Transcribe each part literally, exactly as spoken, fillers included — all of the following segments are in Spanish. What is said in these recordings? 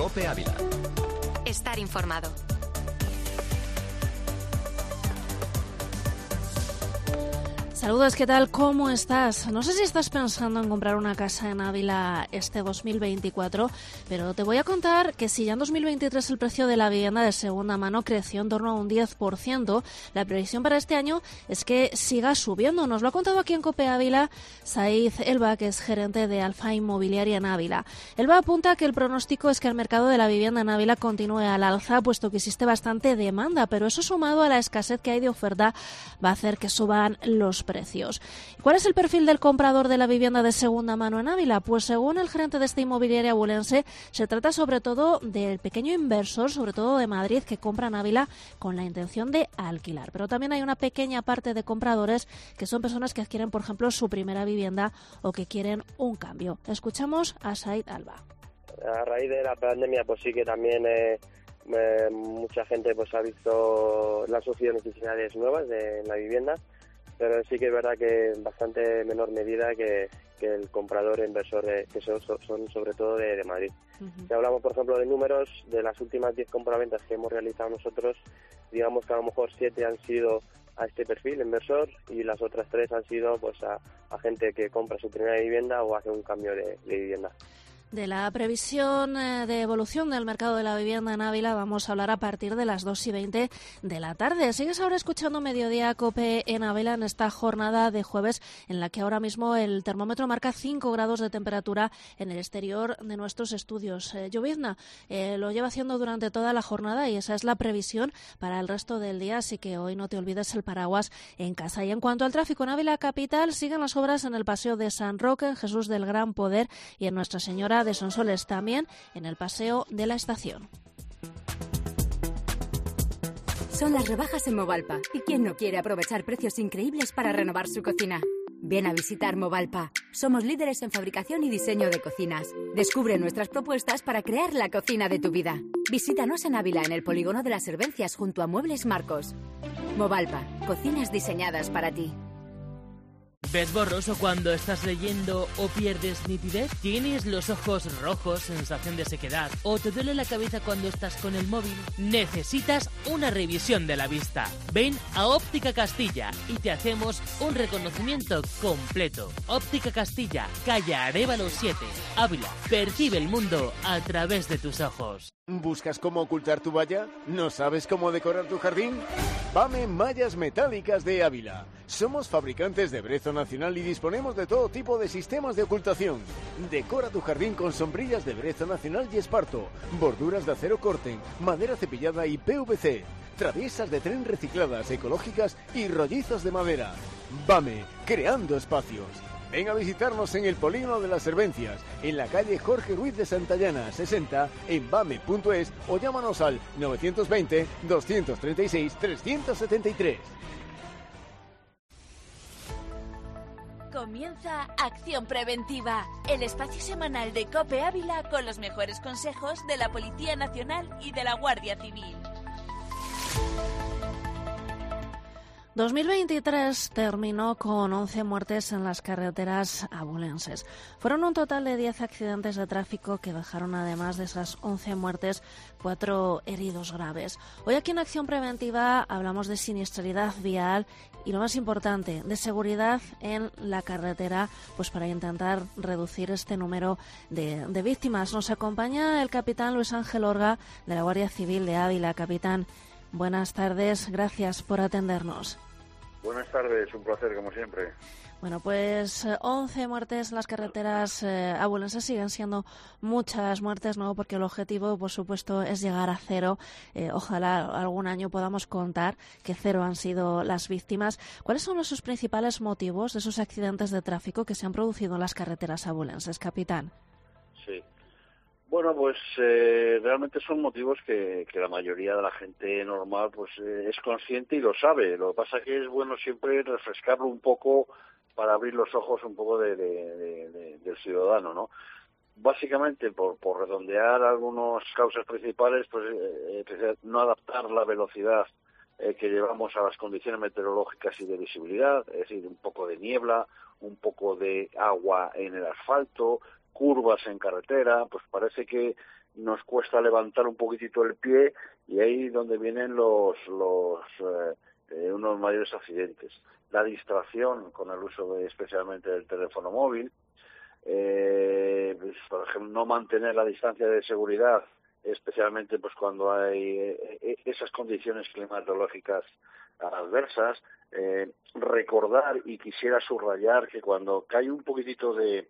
COPE Ávila. Estar informado. Saludos, ¿qué tal? ¿Cómo estás? No sé si estás pensando en comprar una casa en Ávila este dos mil veinticuatro, pero te voy a contar que si ya en dos mil veintitrés el precio de la vivienda de segunda mano creció en torno a un diez por ciento, la previsión para este año es que siga subiendo. Nos lo ha contado aquí en COPE Ávila Said Elba, que es gerente de Alfa Inmobiliaria en Ávila. Elba apunta que el pronóstico es que el mercado de la vivienda en Ávila continúe al alza, puesto que existe bastante demanda, pero eso sumado a la escasez que hay de oferta va a hacer que suban los precios. Precios. ¿Cuál es el perfil del comprador de la vivienda de segunda mano en Ávila? Pues según el gerente de esta inmobiliaria abulense, se trata sobre todo del pequeño inversor, sobre todo de Madrid, que compra en Ávila con la intención de alquilar. Pero también hay una pequeña parte de compradores que son personas que adquieren, por ejemplo, su primera vivienda o que quieren un cambio. Escuchamos a Said Alba. A raíz de la pandemia, pues sí que también eh, eh, mucha gente pues ha visto, le han surgido necesidades nuevas de, en la vivienda, pero sí que es verdad que en bastante menor medida que, que el comprador e inversor, de, que son, son sobre todo de, de Madrid. Uh-huh. Si hablamos, por ejemplo, de números, de las últimas diez compraventas que hemos realizado nosotros, digamos que a lo mejor siete han sido a este perfil, inversor, y las otras tres han sido pues a, a gente que compra su primera vivienda o hace un cambio de, de vivienda. De la previsión de evolución del mercado de la vivienda en Ávila vamos a hablar a partir de las dos y veinte de la tarde. Sigues ahora escuchando Mediodía COPE en Ávila en esta jornada de jueves en la que ahora mismo el termómetro marca cinco grados de temperatura en el exterior de nuestros estudios. Eh, llovizna eh, lo lleva haciendo durante toda la jornada y esa es la previsión para el resto del día, así que hoy no te olvides el paraguas en casa. Y en cuanto al tráfico en Ávila capital, siguen las obras en el Paseo de San Roque, en Jesús del Gran Poder y en Nuestra Señora de Sonsoles, también en el Paseo de la Estación. Son las rebajas en Movalpa. ¿Y quién no quiere aprovechar precios increíbles para renovar su cocina? Ven a visitar Movalpa. Somos líderes en fabricación y diseño de cocinas. Descubre nuestras propuestas para crear la cocina de tu vida. Visítanos en Ávila, en el Polígono de las Servencias, junto a Muebles Marcos. Movalpa. Cocinas diseñadas para ti. ¿Ves borroso cuando estás leyendo o pierdes nitidez? ¿Tienes los ojos rojos, sensación de sequedad? ¿O te duele la cabeza cuando estás con el móvil? Necesitas una revisión de la vista. Ven a Óptica Castilla y te hacemos un reconocimiento completo. Óptica Castilla, calle Arévalo siete, Ávila. Percibe el mundo a través de tus ojos. ¿Buscas cómo ocultar tu valla? ¿No sabes cómo decorar tu jardín? BAME Mallas Metálicas de Ávila. Somos fabricantes de brezo nacional y disponemos de todo tipo de sistemas de ocultación. Decora tu jardín con sombrillas de brezo nacional y esparto, borduras de acero corte, madera cepillada y P V C, traviesas de tren recicladas, ecológicas y rollizos de madera. BAME, creando espacios. Ven a visitarnos en el Polígono de las Servencias, en la calle Jorge Ruiz de Santallana, sesenta, en bame punto es o llámanos al novecientos veinte, doscientos treinta y seis, trescientos setenta y tres. Comienza Acción Preventiva, el espacio semanal de COPE Ávila con los mejores consejos de la Policía Nacional y de la Guardia Civil. dos mil veintitrés terminó con once muertes en las carreteras abulenses. Fueron un total de diez accidentes de tráfico que dejaron, además de esas once muertes, cuatro heridos graves. Hoy aquí en Acción Preventiva hablamos de siniestralidad vial y, lo más importante, de seguridad en la carretera, pues para intentar reducir este número de, de víctimas. Nos acompaña el capitán Luis Ángel Orga, de la Guardia Civil de Ávila. Capitán, buenas tardes, gracias por atendernos. Buenas tardes, un placer como siempre. Bueno, pues once muertes en las carreteras eh, abulenses, siguen siendo muchas muertes, ¿no? Porque el objetivo, por supuesto, es llegar a cero. Eh, ojalá algún año podamos contar que cero han sido las víctimas. ¿Cuáles son los sus principales motivos de esos accidentes de tráfico que se han producido en las carreteras abulenses, capitán? Sí. Bueno, pues eh, realmente son motivos que, que la mayoría de la gente normal pues eh, es consciente y lo sabe. Lo que pasa es que es bueno siempre refrescarlo un poco para abrir los ojos un poco de, de, de, de, del ciudadano, ¿no? Básicamente, por, por redondear algunas causas principales, pues eh, no adaptar la velocidad eh, que llevamos a las condiciones meteorológicas y de visibilidad, es decir, un poco de niebla, un poco de agua en el asfalto, curvas en carretera, pues parece que nos cuesta levantar un poquitito el pie y ahí donde vienen los, los eh, eh, unos mayores accidentes. La distracción con el uso de, especialmente del teléfono móvil, eh, pues, por ejemplo, no mantener la distancia de seguridad, especialmente pues cuando hay eh, esas condiciones climatológicas adversas, eh, recordar, y quisiera subrayar que cuando cae un poquitito de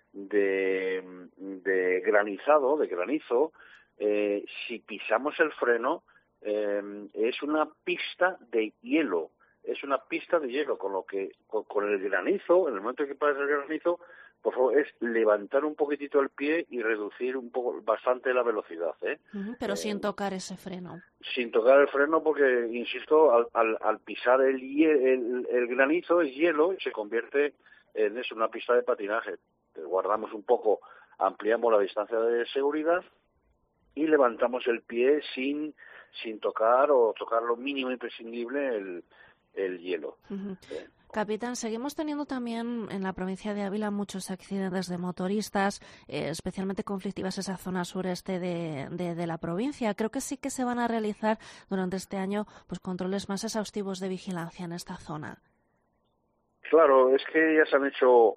de, de granizado, de granizo, eh, si pisamos el freno, eh, es una pista de hielo, es una pista de hielo, con lo que con, con el granizo, en el momento que pasa el granizo, por favor, es levantar un poquitito el pie y reducir un poco, bastante la velocidad, ¿eh? Uh-huh, pero eh, sin tocar ese freno. Sin tocar el freno, porque, insisto, al, al, al pisar el, el, el granizo, es hielo, y se convierte en eso, una pista de patinaje. Guardamos un poco, ampliamos la distancia de seguridad y levantamos el pie sin sin tocar o tocar lo mínimo imprescindible el, el hielo. Uh-huh. eh. Capitán, seguimos teniendo también en la provincia de Ávila muchos accidentes de motoristas, eh, especialmente conflictivas esa zona sureste de, de, de la provincia. Creo que sí que se van a realizar durante este año pues controles más exhaustivos de vigilancia en esta zona. Claro, es que ya se han hecho,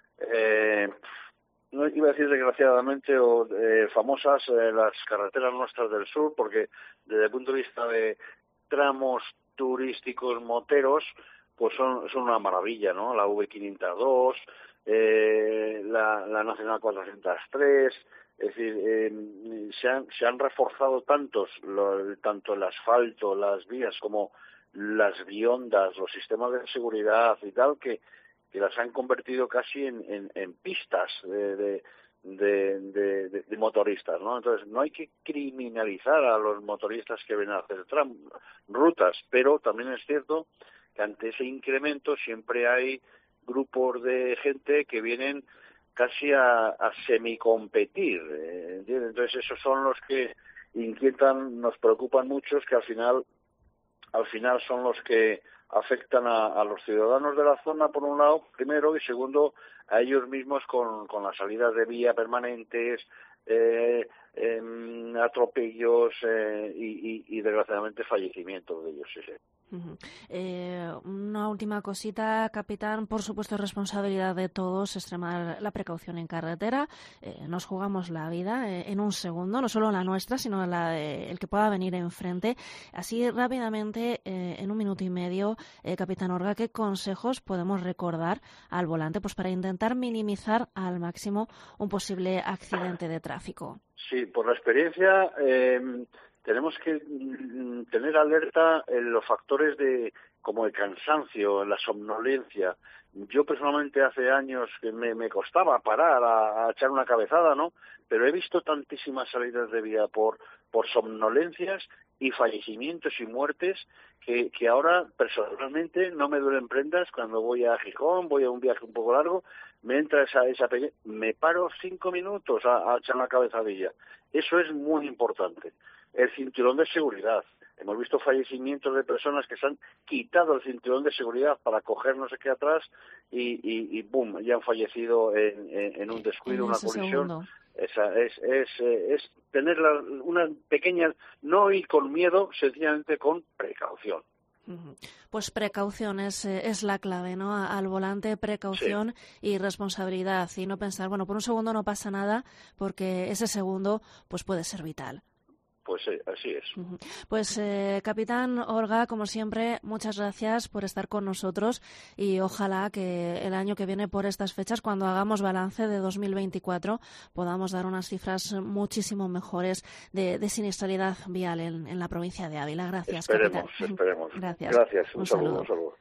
eh, no iba a decir desgraciadamente, o eh, famosas eh, las carreteras nuestras del sur, porque desde el punto de vista de tramos turísticos moteros, pues son, son una maravilla, ¿no? La V quinientos dos, eh, la, la Nacional cuatrocientos tres, es decir, eh, se, han, se han reforzado tantos, lo, tanto el asfalto, las vías, como las biondas, los sistemas de seguridad y tal, que, que las han convertido casi en, en, en pistas de, de, de, de, de, de motoristas, ¿no? Entonces, no hay que criminalizar a los motoristas que vienen a hacer tram, rutas, pero también es cierto que ante ese incremento siempre hay grupos de gente que vienen casi a, a semicompetir, ¿eh? ¿Entiendes? Entonces esos son los que inquietan, nos preocupan mucho, que al final, al final son los que afectan a, a los ciudadanos de la zona, por un lado, primero, y segundo, a ellos mismos con, con las salidas de vía permanentes, eh, eh, atropellos eh, y, y, y desgraciadamente fallecimientos de ellos, sí, sí. Uh-huh. Eh, una última cosita, capitán. Por supuesto, es responsabilidad de todos extremar la precaución en carretera. Eh, nos jugamos la vida eh, en un segundo, no solo la nuestra, sino la de el que pueda venir enfrente. Así, rápidamente, eh, en un minuto y medio, eh, capitán Orga, ¿qué consejos podemos recordar al volante pues para intentar minimizar al máximo un posible accidente de tráfico? Sí, por la experiencia, eh, tenemos que tener alerta en los factores de como el cansancio, la somnolencia. Yo personalmente hace años que me, me costaba parar a, a echar una cabezada, ¿no? Pero he visto tantísimas salidas de vía por por somnolencias y fallecimientos y muertes que, que ahora personalmente no me duelen prendas cuando voy a Gijón, voy a un viaje un poco largo, me entra esa, esa pequeña, me paro cinco minutos a, a echar una cabezadilla. Eso es muy importante. El cinturón de seguridad. Hemos visto fallecimientos de personas que se han quitado el cinturón de seguridad para coger no sé qué atrás y, y, y ¡boom!, ya han fallecido en, en, en un descuido, en una colisión. Esa, es, es, es tener la, una pequeña, no ir con miedo, sencillamente con precaución. Pues precaución es, es la clave, ¿no? Al volante, precaución sí. Y responsabilidad. Y no pensar, bueno, por un segundo no pasa nada, porque ese segundo pues puede ser vital. Pues sí, así es. Pues, eh, capitán Orga, como siempre, muchas gracias por estar con nosotros y ojalá que el año que viene, por estas fechas, cuando hagamos balance de dos mil veinticuatro, podamos dar unas cifras muchísimo mejores de, de siniestralidad vial en, en la provincia de Ávila. Gracias, esperemos, capitán. Esperemos, Gracias. Gracias. Un, un saludo. saludo. Un saludo.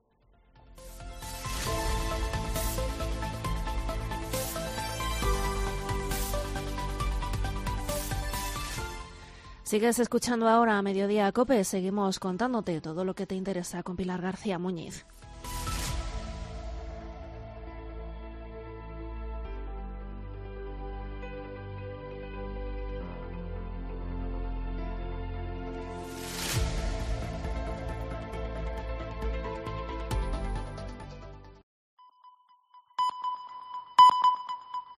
Sigues escuchando ahora a Mediodía COPE. Seguimos contándote todo lo que te interesa con Pilar García Muñiz.